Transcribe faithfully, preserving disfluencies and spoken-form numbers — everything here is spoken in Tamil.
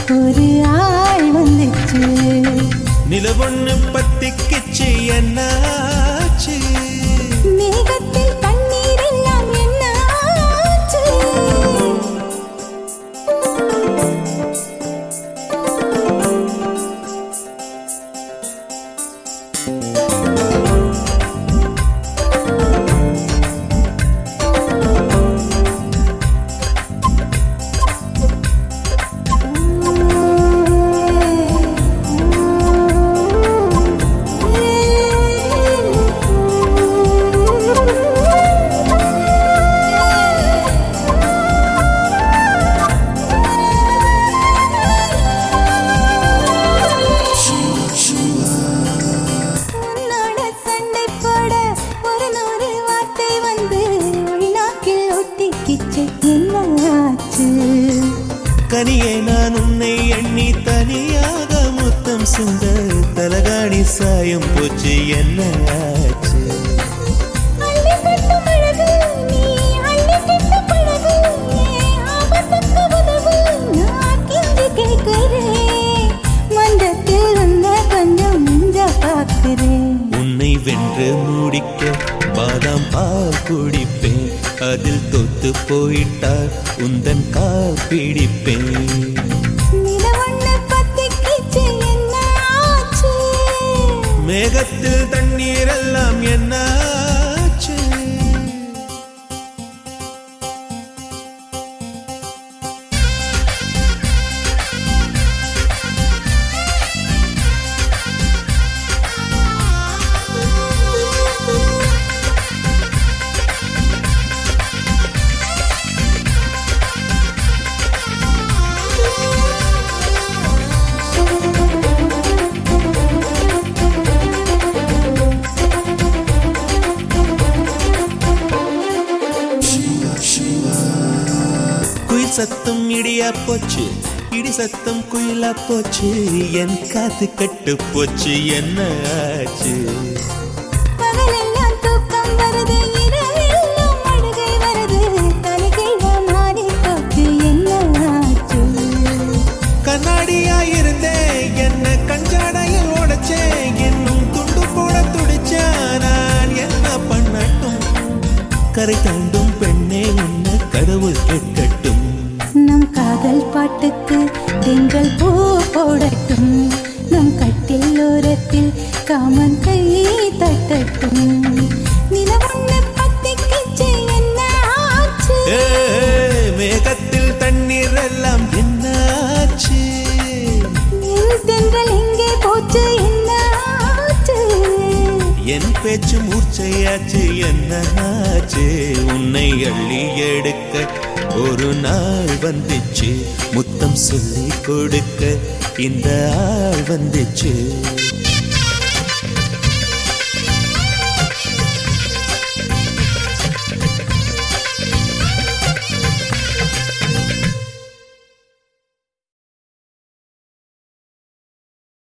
ஒரு ஆள் வந்துச்சு. நிலவொன்னு பத்திக்கிச்சு என்னாச்சு? மேகத்தில் தண்ணீர் எல்லாம் என்னாச்சு? கனியே நான் உன்னை எண்ணி தனியாக முத்தம் சிந்த தலகாணி சாயம் போச்சு என்ன ஆச்சு? உன்னை வென்று மூடிக்க பாதாம் பால் குடிப்பேன், அதில் தொத்து போயிட்டார் உந்தன் கால் பிடிப்பேன். மேகத்தில் தண்ணீர் எல்லாம் என்னாச்சு? சத்தம் இடியா போச்சு, இடி சத்தம் குயிலா போச்சு, என் காத்து கட்டு போச்சு என்ன ஆச்சு? கண்ணாடியா இருந்தேன் என்ன கஞ்சாடையில் ஓடச்சே, இன்னும் துண்டு போட துடிச்சா நான் என்ன பண்ணட்டும்? கரை தாண்டும் பெண்ணே உன்ன கடவுள் கேட்கட்டும். நம் காதல் பாட்டுக்கு தென்றல் பூ போடட்டும், நம் கட்டில் ஓரத்தில் காமன் கை தட்டட்டும். நிலவொன்னு பத்திக்கிச்சு என்ன ஆச்சு? மேகத்தில் தண்ணீர் எல்லாம் என்னாச்சு? தென்றல் எங்கே போச்சு என்ன ஆச்சு? என் பேச்சு மூர்ச்சையாச்சு என்ன ஆச்சு? உன்னை அள்ளி எடுக்க ஒரு நாள் வந்துச்சு, முத்தம் சொல்லி கொடுக்க இந்த ஆள் வந்துச்சு.